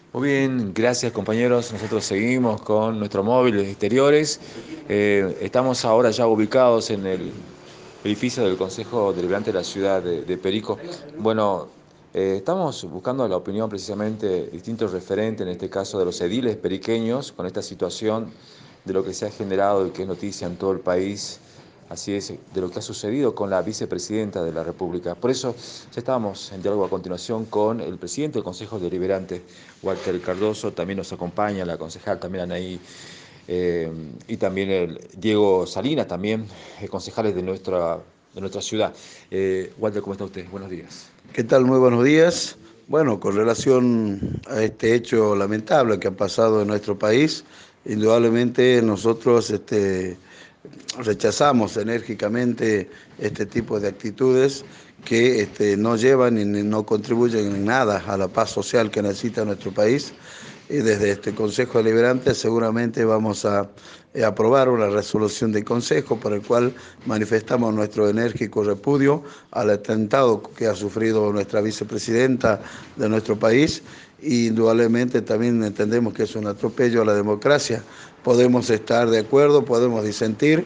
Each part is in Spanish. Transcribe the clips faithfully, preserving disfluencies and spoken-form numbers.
Muy bien, gracias compañeros. Nosotros seguimos con nuestro móvil de exteriores. Eh, estamos ahora ya ubicados en el edificio del Consejo Deliberante de la ciudad de, de Perico. Bueno, eh, estamos buscando la opinión precisamente de distintos referentes, en este caso de los ediles periqueños, con esta situación de lo que se ha generado y que es noticia en todo el país. Así es, de lo que ha sucedido con la vicepresidenta de la República. Por eso ya estábamos en diálogo a continuación con el presidente del Consejo Deliberante, Walter Cardoso, también nos acompaña la concejal también Anaí, eh, y también el Diego Salinas, también eh, concejales de nuestra, de nuestra ciudad. Eh, Walter, ¿cómo está usted? Buenos días. ¿Qué tal? Muy buenos días. Bueno, con relación a este hecho lamentable que ha pasado en nuestro país, indudablemente nosotros este, rechazamos enérgicamente este tipo de actitudes que este, no llevan y no contribuyen en nada a la paz social que necesita nuestro país. Y desde este Consejo Deliberante seguramente vamos a eh, aprobar una resolución de consejo por el cual manifestamos nuestro enérgico repudio al atentado que ha sufrido nuestra vicepresidenta de nuestro país. Y indudablemente también entendemos que es un atropello a la democracia. Podemos estar de acuerdo, podemos disentir,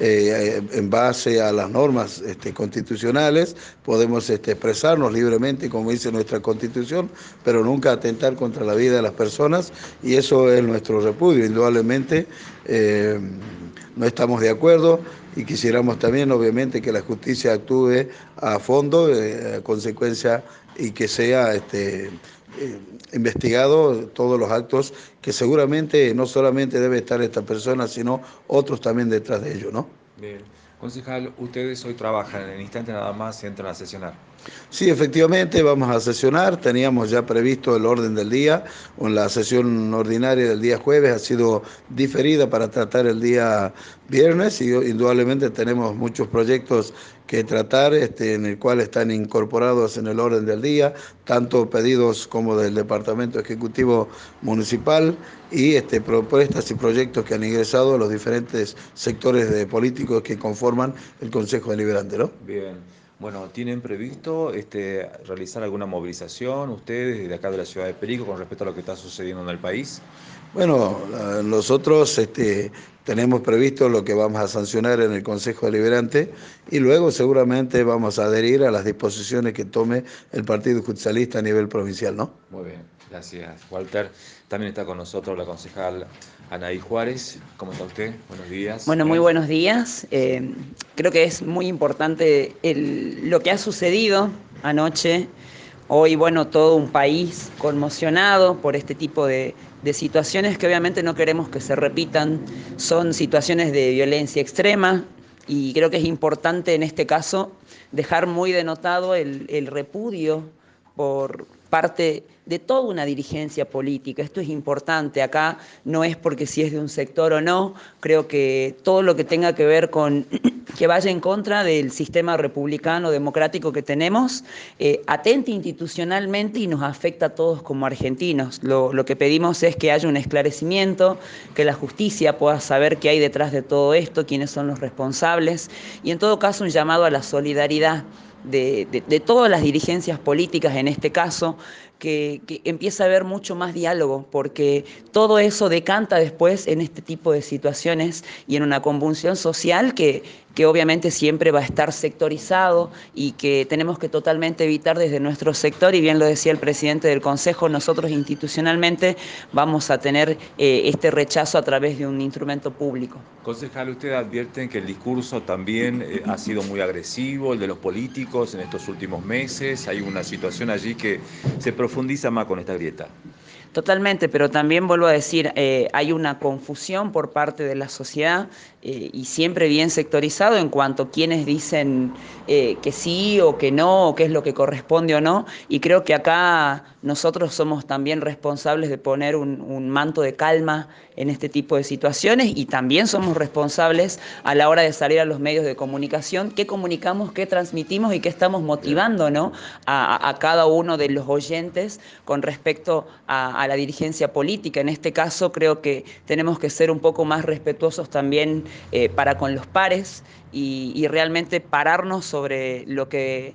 eh, en base a las normas este, constitucionales, podemos este, expresarnos libremente, como dice nuestra Constitución, pero nunca atentar contra la vida de las personas, y eso es nuestro repudio. Indudablemente eh, no estamos de acuerdo y quisiéramos también, obviamente, que la justicia actúe a fondo, eh, a consecuencia, y que sea este, eh, investigado todos los actos que seguramente no solamente debe estar esta persona, sino otros también detrás de ello, ¿no? Bien. Concejal, ustedes hoy trabajan, en el instante nada más entran a sesionar. Sí, efectivamente, vamos a sesionar. Teníamos ya previsto el orden del día. La sesión ordinaria del día jueves ha sido diferida para tratar el día viernes y indudablemente tenemos muchos proyectos que tratar, este, en el cual están incorporados en el orden del día, tanto pedidos como del Departamento Ejecutivo Municipal y este, propuestas y proyectos que han ingresado a los diferentes sectores de políticos que conforman el Consejo Deliberante, ¿no? Bien. Bueno, ¿tienen previsto este, realizar alguna movilización ustedes desde acá de la ciudad de Perico con respecto a lo que está sucediendo en el país? Bueno, nosotros este, tenemos previsto lo que vamos a sancionar en el Consejo Deliberante y luego seguramente vamos a adherir a las disposiciones que tome el Partido Justicialista a nivel provincial, ¿no? Muy bien, gracias, Walter. También está con nosotros la concejal Anaí Juárez. ¿Cómo está usted? Buenos días. Bueno, muy buenos días. Eh, creo que es muy importante el- lo que ha sucedido anoche. Hoy, bueno, todo un país conmocionado por este tipo de, de situaciones que obviamente no queremos que se repitan. Son situaciones de violencia extrema y creo que es importante en este caso dejar muy denotado el, el repudio por parte de toda una dirigencia política. Esto es importante. Acá no es porque si es de un sector o no. Creo que todo lo que tenga que ver con que vaya en contra del sistema republicano democrático que tenemos, eh, atente institucionalmente y nos afecta a todos como argentinos. Lo, lo que pedimos es que haya un esclarecimiento, que la justicia pueda saber qué hay detrás de todo esto, quiénes son los responsables, y en todo caso un llamado a la solidaridad de, de, de todas las dirigencias políticas en este caso, que, que empieza a haber mucho más diálogo, porque todo eso decanta después en este tipo de situaciones y en una convulsión social que, que obviamente siempre va a estar sectorizado y que tenemos que totalmente evitar desde nuestro sector, y bien lo decía el presidente del Consejo, nosotros institucionalmente vamos a tener eh, este rechazo a través de un instrumento público. Concejal, usted advierten que el discurso también eh, ha sido muy agresivo, el de los políticos en estos últimos meses. Hay una situación allí que se profundiza más con esta grieta. Totalmente, pero también vuelvo a decir, eh, hay una confusión por parte de la sociedad eh, y siempre bien sectorizado en cuanto a quienes dicen eh, que sí o que no, o qué es lo que corresponde o no, y creo que acá nosotros somos también responsables de poner un, un manto de calma en este tipo de situaciones, y también somos responsables a la hora de salir a los medios de comunicación, qué comunicamos, qué transmitimos y qué estamos motivando, ¿no? a, a cada uno de los oyentes con respecto a, a la dirigencia política. En este caso creo que tenemos que ser un poco más respetuosos también eh, para con los pares y, y realmente pararnos sobre lo que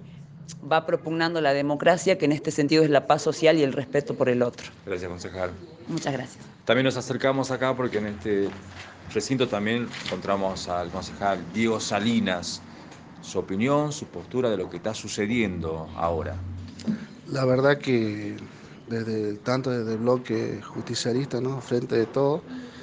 va propugnando la democracia, que en este sentido es la paz social y el respeto por el otro. Gracias, concejal. Muchas gracias. También nos acercamos acá porque en este recinto también encontramos al concejal Diego Salinas. Su opinión, su postura de lo que está sucediendo ahora. La verdad que desde tanto desde el bloque justicialista, ¿no? Frente de todo,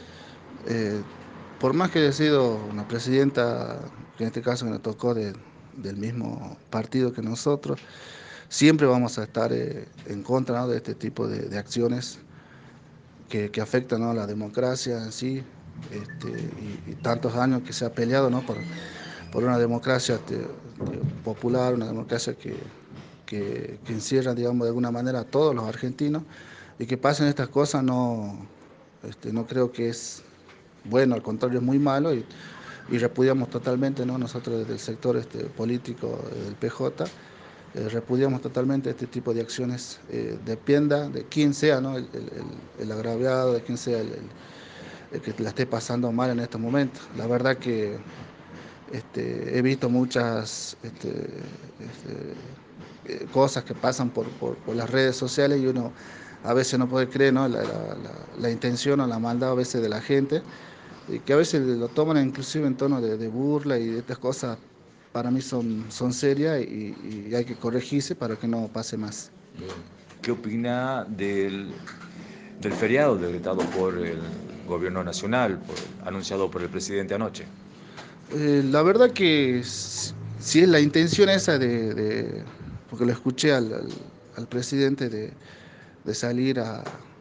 eh, por más que haya sido una presidenta, que en este caso me tocó de, del mismo partido que nosotros, siempre vamos a estar eh, en contra, ¿no? De este tipo de, de acciones que, que afectan, ¿no? A la democracia en sí, este, y, y tantos años que se ha peleado, ¿no? por, por una democracia te, te, popular, una democracia que, que, que encierra, digamos, de alguna manera a todos los argentinos, y que pasen estas cosas no, este, no creo que es bueno, al contrario es muy malo, y, y repudiamos totalmente, ¿no? Nosotros desde el sector este, político del P J, eh, repudiamos totalmente este tipo de acciones, eh, dependa de quién sea, ¿no? el, el, el agraviado, de quién sea el, el, el que la esté pasando mal en estos momentos. La verdad que este, he visto muchas este, este, eh, cosas que pasan por, por, por las redes sociales, y uno a veces no puede creer, ¿no? la, la, la, la intención o la maldad a veces de la gente, y que a veces lo toman inclusive en tono de, de burla, y estas cosas para mí son, son serias, y, y hay que corregirse para que no pase más. ¿Qué opina del, del feriado decretado por el gobierno nacional, por, anunciado por el presidente anoche? Eh, la verdad que si es la intención esa de, de porque lo escuché al, al, al presidente de, de salir a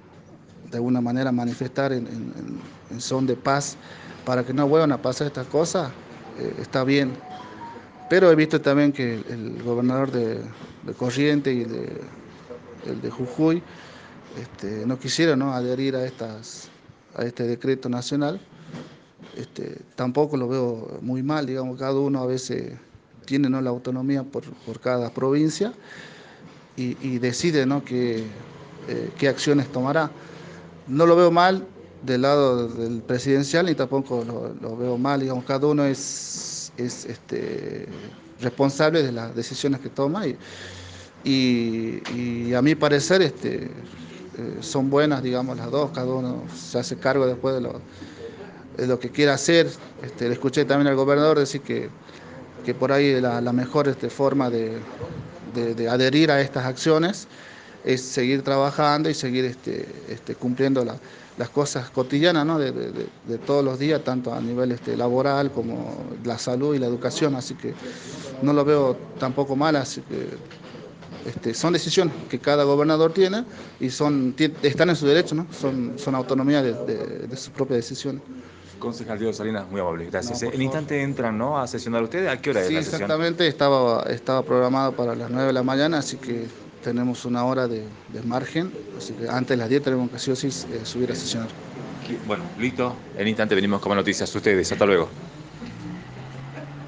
de alguna manera manifestar en, en, en son de paz para que no vuelvan a pasar estas cosas, eh, está bien. Pero he visto también que el, el gobernador de, de Corrientes y de, el de Jujuy este, no quisieron, ¿no? adherir a, estas, a este decreto nacional. Este, tampoco lo veo muy mal, digamos, cada uno a veces tiene, ¿no? la autonomía por, por cada provincia, y, y decide, ¿no? qué, eh, qué acciones tomará. No lo veo mal del lado del presidencial, ni tampoco lo, lo veo mal, digamos, cada uno es, es este, responsable de las decisiones que toma, y, y, y a mi parecer este, eh, son buenas, digamos, las dos, cada uno se hace cargo después de lo, de lo que quiera hacer. Este, le escuché también al gobernador decir que, que por ahí la, la mejor este, forma de, de, de adherir a estas acciones es seguir trabajando y seguir este, este, cumpliendo la, las cosas cotidianas, ¿no? de, de, de todos los días, tanto a nivel este, laboral como la salud y la educación, así que no lo veo tampoco mal, así que este, son decisiones que cada gobernador tiene, y son, están en su derecho, ¿no? son, son autonomía de, de, de sus propias decisiones. Concejal Diego Salinas, muy amable, gracias. No, En favor. instante entran, ¿no? a sesionar ustedes. ¿A qué hora es Sí, la sesión? exactamente, estaba, estaba programado para las nueve de la mañana, así que tenemos una hora de, de margen, así que antes de las diez tenemos que sí o sí eh, subir a sesionar. Bueno, listo. En instante venimos con más noticias ustedes. Hasta luego.